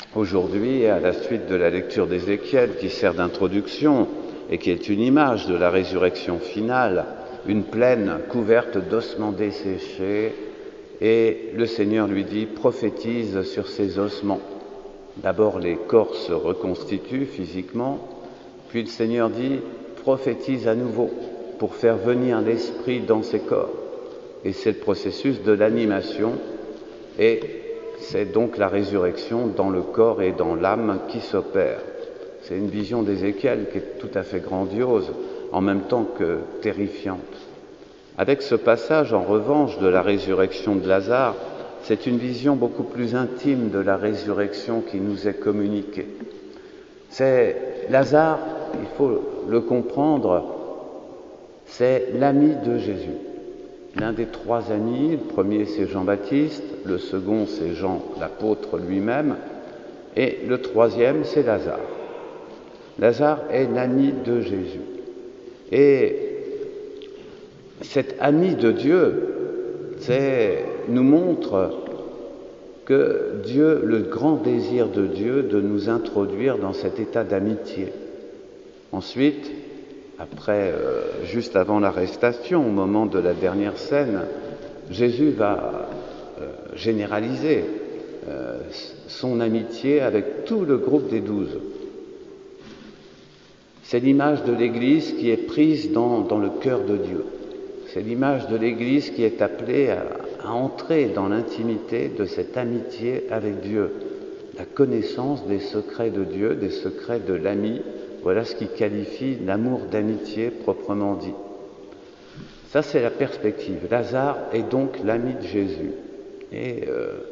Aujourd'hui, à la suite de la lecture d'Ézéchiel qui sert d'introduction et qui est une image de la résurrection finale, une plaine couverte d'ossements desséchés, et le Seigneur lui dit « prophétise sur ces ossements ». D'abord les corps se reconstituent physiquement, puis le Seigneur dit « prophétise à nouveau » pour faire venir l'esprit dans ces corps. Et c'est le processus de l'animation, et c'est donc la résurrection dans le corps et dans l'âme qui s'opère. C'est une vision d'Ézéchiel qui est tout à fait grandiose, en même temps que terrifiante. Avec ce passage, en revanche, de la résurrection de Lazare, c'est une vision beaucoup plus intime de la résurrection qui nous est communiquée. C'est Lazare, il faut le comprendre, c'est l'ami de Jésus. L'un des trois amis, le premier c'est Jean-Baptiste, le second c'est Jean l'apôtre lui-même, et le troisième c'est Lazare. Lazare est l'ami de Jésus. Et cet ami de Dieu nous montre que Dieu, le grand désir de Dieu de nous introduire dans cet état d'amitié. Ensuite, juste avant l'arrestation, au moment de la dernière scène, Jésus va généraliser son amitié avec tout le groupe des 12. C'est l'image de l'Église qui est prise dans le cœur de Dieu. C'est l'image de l'Église qui est appelée à entrer dans l'intimité de cette amitié avec Dieu, la connaissance des secrets de Dieu, des secrets de l'ami. Voilà ce qui qualifie l'amour d'amitié proprement dit. Ça, c'est la perspective. Lazare est donc l'ami de Jésus. Et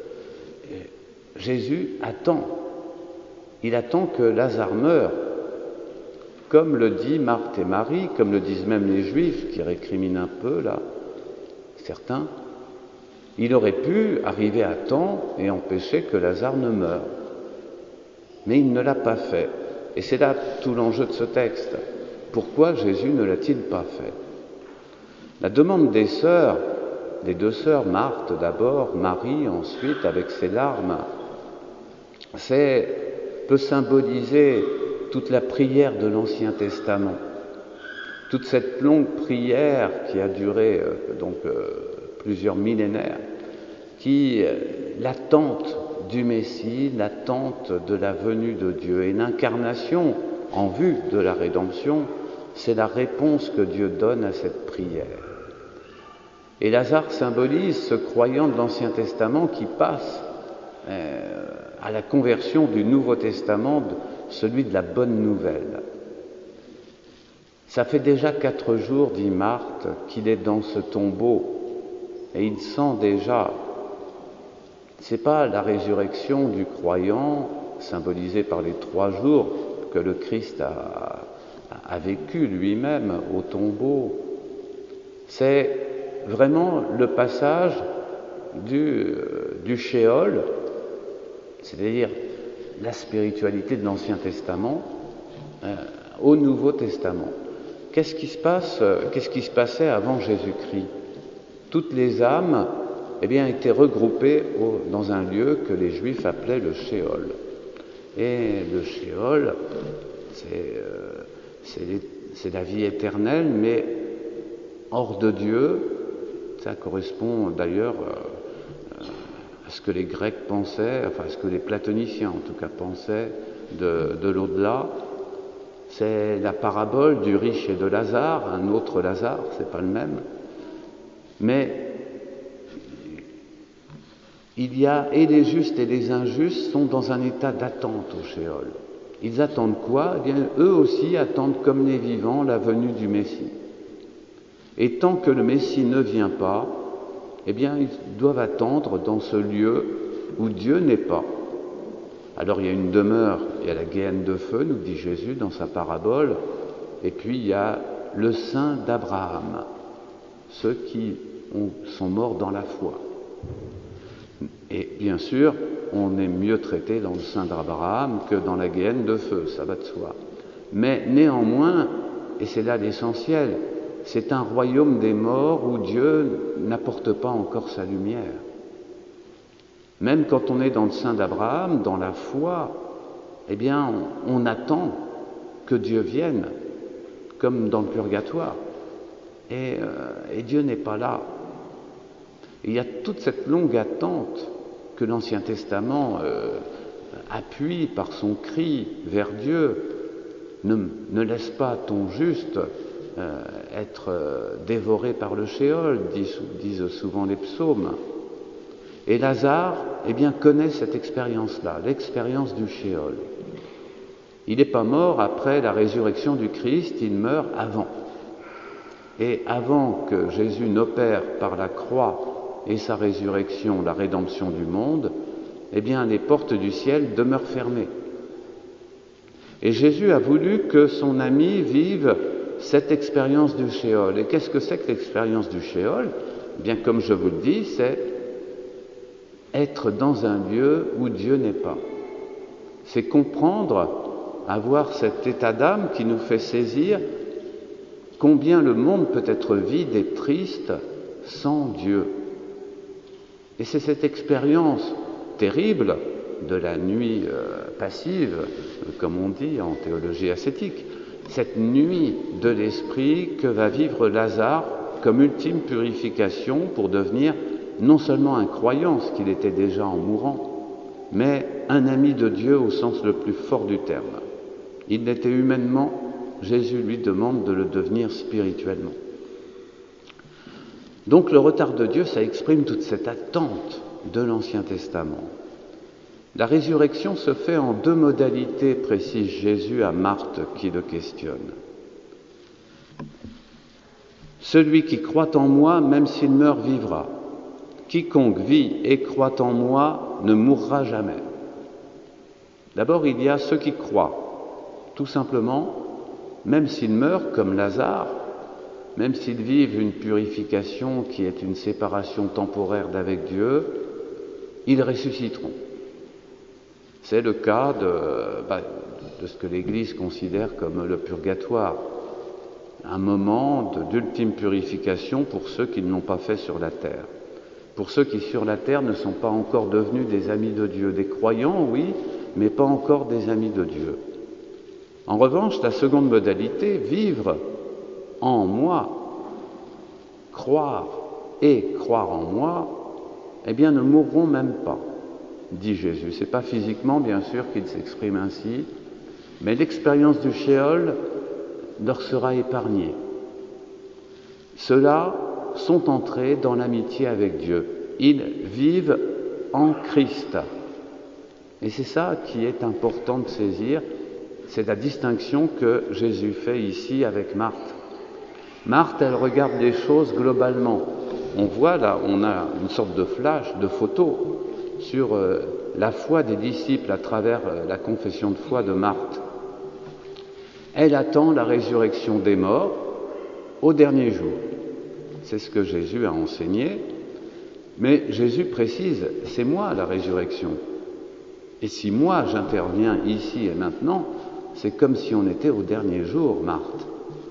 Jésus attend. Il attend que Lazare meure. Comme le dit Marthe et Marie, comme le disent même les Juifs, qui récriminent un peu, là, certains, il aurait pu arriver à temps et empêcher que Lazare ne meure. Mais il ne l'a pas fait. Et c'est là tout l'enjeu de ce texte. Pourquoi Jésus ne l'a-t-il pas fait? La demande des sœurs, des deux sœurs, Marthe d'abord, Marie ensuite, avec ses larmes, peut symboliser toute la prière de l'Ancien Testament. Toute cette longue prière qui a duré plusieurs millénaires, l'attente du Messie, l'attente de la venue de Dieu et l'incarnation en vue de la rédemption, c'est la réponse que Dieu donne à cette prière. Et Lazare symbolise ce croyant de l'Ancien Testament qui passe à la conversion du Nouveau Testament, celui de la bonne nouvelle. Ça fait déjà 4 jours, dit Marthe, qu'il est dans ce tombeau et il sent déjà. C'est pas la résurrection du croyant, symbolisée par les 3 jours que le Christ a vécu lui-même au tombeau. C'est vraiment le passage du Shéol, c'est-à-dire la spiritualité de l'Ancien Testament, au Nouveau Testament. Qu'est-ce qui se passait avant Jésus-Christ? Toutes les âmes étaient regroupées dans un lieu que les Juifs appelaient le Shéol. Et le Shéol, c'est la vie éternelle, mais hors de Dieu. Ça correspond d'ailleurs à ce que les Grecs pensaient, enfin à ce que les platoniciens en tout cas pensaient de l'au-delà. C'est la parabole du riche et de Lazare, un autre Lazare, c'est pas le même. Mais il y a, et les justes et les injustes sont dans un état d'attente au Shéol. Ils attendent quoi? Eh bien, eux aussi attendent comme les vivants la venue du Messie. Et tant que le Messie ne vient pas, eh bien, ils doivent attendre dans ce lieu où Dieu n'est pas. Alors, il y a une demeure, il y a la géhenne de feu, nous dit Jésus dans sa parabole, et puis il y a le sein d'Abraham, ceux qui sont morts dans la foi. Et bien sûr, on est mieux traité dans le sein d'Abraham que dans la géhenne de feu, ça va de soi. Mais néanmoins, et c'est là l'essentiel, c'est un royaume des morts où Dieu n'apporte pas encore sa lumière. Même quand on est dans le sein d'Abraham, dans la foi, eh bien, on attend que Dieu vienne, comme dans le purgatoire. Et Dieu n'est pas là. Et il y a toute cette longue attente que l'Ancien Testament appuie par son cri vers Dieu. Ne laisse pas ton juste être dévoré par le Shéol, disent souvent les psaumes. Et Lazare, eh bien, connaît cette expérience-là, l'expérience du Shéol. Il n'est pas mort après la résurrection du Christ, il meurt avant. Et avant que Jésus n'opère par la croix et sa résurrection la rédemption du monde, eh bien, les portes du ciel demeurent fermées. Et Jésus a voulu que son ami vive cette expérience du Shéol. Et qu'est-ce que c'est que l'expérience du Shéol ? Eh bien, comme je vous le dis, c'est être dans un lieu où Dieu n'est pas. C'est comprendre, avoir cet état d'âme qui nous fait saisir combien le monde peut être vide et triste sans Dieu. Et c'est cette expérience terrible de la nuit passive, comme on dit en théologie ascétique, cette nuit de l'esprit que va vivre Lazare comme ultime purification pour devenir non seulement un croyant, ce qu'il était déjà en mourant, mais un ami de Dieu au sens le plus fort du terme. Il l'était humainement, Jésus lui demande de le devenir spirituellement. Donc le retard de Dieu, ça exprime toute cette attente de l'Ancien Testament. La résurrection se fait en deux modalités, précise Jésus à Marthe qui le questionne. Celui qui croit en moi, même s'il meurt, vivra. Quiconque vit et croit en moi ne mourra jamais. D'abord, il y a ceux qui croient, tout simplement, même s'ils meurent comme Lazare, même s'ils vivent une purification qui est une séparation temporaire d'avec Dieu, ils ressusciteront. C'est le cas de ce que l'Église considère comme le purgatoire, un moment d'ultime purification pour ceux qui ne l'ont pas fait sur la terre. Pour ceux qui sur la terre ne sont pas encore devenus des amis de Dieu, des croyants, oui, mais pas encore des amis de Dieu. En revanche, la seconde modalité, vivre en moi, croire en moi, eh bien ne mourront même pas, dit Jésus. C'est pas physiquement, bien sûr, qu'il s'exprime ainsi, mais l'expérience du Shéol leur sera épargnée. Ceux-là sont entrés dans l'amitié avec Dieu. Ils vivent en Christ. Et c'est ça qui est important de saisir, c'est la distinction que Jésus fait ici avec Marthe. Marthe, elle regarde les choses globalement. On voit là, on a une sorte de flash, de photo sur la foi des disciples à travers la confession de foi de Marthe. Elle attend la résurrection des morts au dernier jour. C'est ce que Jésus a enseigné, mais Jésus précise, c'est moi la résurrection. Et si moi j'interviens ici et maintenant, c'est comme si on était au dernier jour, Marthe.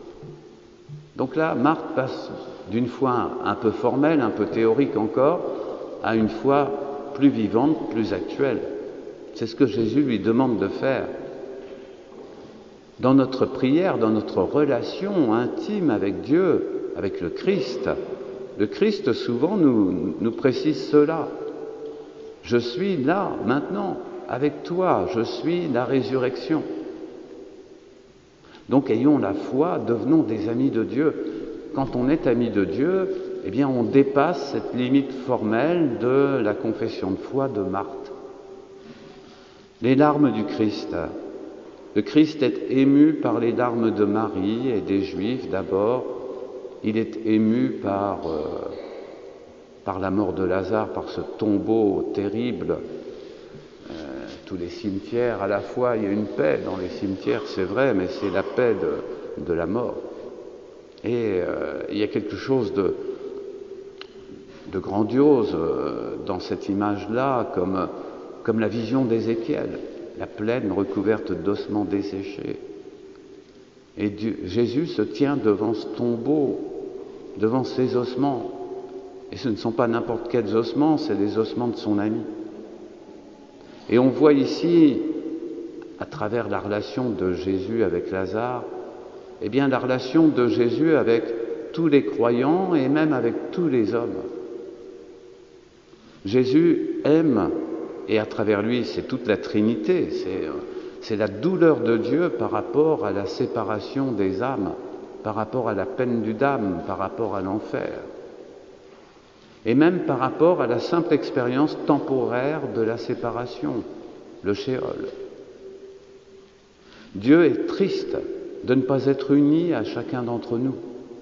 Donc là, Marthe passe d'une foi un peu formelle, un peu théorique encore, à une foi plus vivante, plus actuelle. C'est ce que Jésus lui demande de faire. Dans notre prière, dans notre relation intime avec Dieu, avec le Christ souvent nous précise cela. Je suis là, maintenant, avec toi, je suis la résurrection. Donc ayons la foi, devenons des amis de Dieu. Quand on est ami de Dieu, eh bien on dépasse cette limite formelle de la confession de foi de Marthe. Les larmes du Christ. Le Christ est ému par les larmes de Marie et des Juifs d'abord. Il est ému par la mort de Lazare, par ce tombeau terrible. Tous les cimetières, à la fois, il y a une paix dans les cimetières, c'est vrai, mais c'est la paix de la mort. Et il y a quelque chose de grandiose dans cette image-là, comme la vision d'Ézéchiel, la plaine recouverte d'ossements desséchés. Et Jésus se tient devant ce tombeau, devant ces ossements. Et ce ne sont pas n'importe quels ossements, c'est les ossements de son ami. Et on voit ici, à travers la relation de Jésus avec Lazare, eh bien la relation de Jésus avec tous les croyants et même avec tous les hommes. Jésus aime, et à travers lui, c'est toute la Trinité, c'est la douleur de Dieu par rapport à la séparation des âmes, par rapport à la peine du damne, par rapport à l'enfer, et même par rapport à la simple expérience temporaire de la séparation, le shéol. Dieu est triste de ne pas être uni à chacun d'entre nous.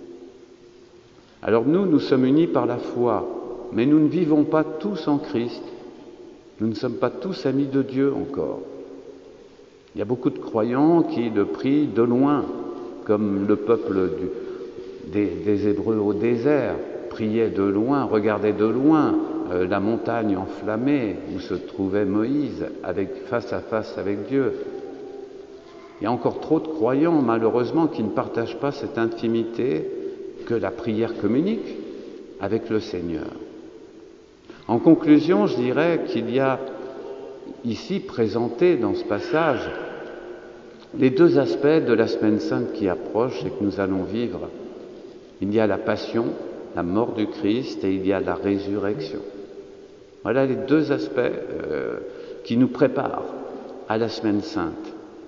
Alors nous sommes unis par la foi, mais nous ne vivons pas tous en Christ. Nous ne sommes pas tous amis de Dieu encore. Il y a beaucoup de croyants qui le prient de loin, comme le peuple des Hébreux au désert, priait de loin, regardait de loin la montagne enflammée où se trouvait Moïse, face à face avec Dieu. Il y a encore trop de croyants, malheureusement, qui ne partagent pas cette intimité que la prière communique avec le Seigneur. En conclusion, je dirais qu'il y a ici présenté dans ce passage les deux aspects de la Semaine Sainte qui approche et que nous allons vivre. Il y a la passion, la mort du Christ, et il y a la résurrection. Voilà les deux aspects qui nous préparent à la Semaine Sainte.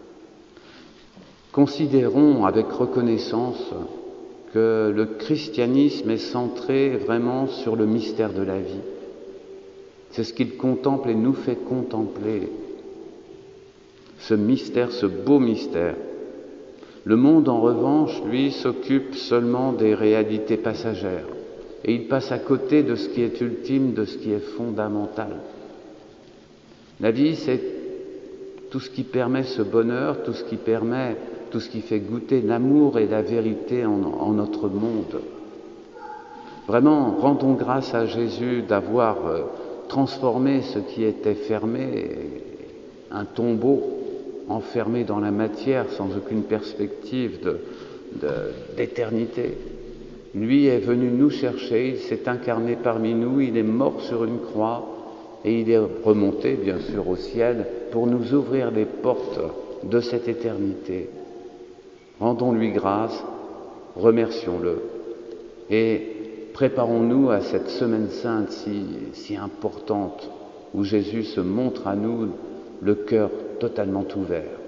Considérons avec reconnaissance que le christianisme est centré vraiment sur le mystère de la vie. C'est ce qu'il contemple et nous fait contempler. Ce mystère, ce beau mystère. Le monde, en revanche, lui, s'occupe seulement des réalités passagères. Et il passe à côté de ce qui est ultime, de ce qui est fondamental. La vie, c'est tout ce qui permet ce bonheur, tout ce qui fait goûter l'amour et la vérité en notre monde. Vraiment, rendons grâce à Jésus d'avoir transformé ce qui était fermé, un tombeau enfermé dans la matière sans aucune perspective d'éternité. Lui est venu nous chercher, il s'est incarné parmi nous, il est mort sur une croix et il est remonté bien sûr au ciel pour nous ouvrir les portes de cette éternité. Rendons-lui grâce, remercions-le et préparons-nous à cette semaine sainte si importante où Jésus se montre à nous le cœur totalement ouvert.